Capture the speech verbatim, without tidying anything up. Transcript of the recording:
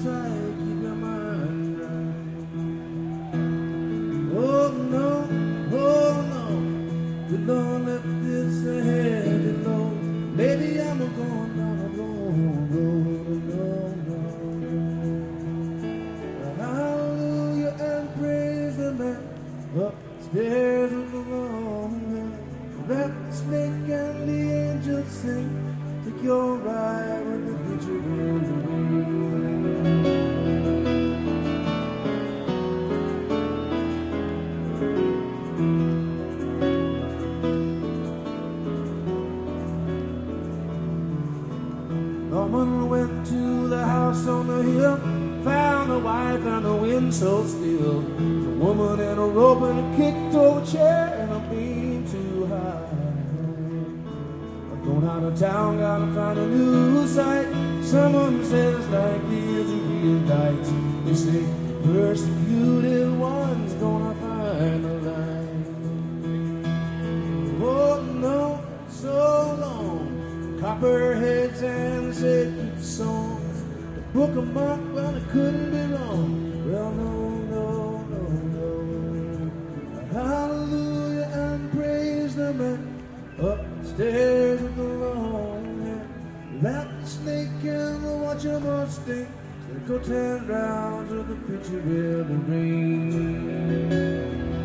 tight, keep your mind right. Oh no, oh no, you don't let this ahead, you know. Maybe I'm a going down a wrong road, no, no, no. Hallelujah and praise the man upstairs in the long hair. That snake and the angels sing, take your ride with the preacher in the wind. Norman went to the house on the hill, found a wife and the wind so still. The woman in a robe and a kicked over chair and a beam too high. I've gone out of town, gotta find a new site. Someone says like these are real nights. They say the persecuted one's gonna find the light. Oh no, so long. Copperheads and sacred songs. The book of Mark, well, it couldn't be wrong. Well, no, no, no, no. Hallelujah and praise the man upstairs with the long hair. That snake and the watcher must stink. They go ten rounds with the preacher in the rain.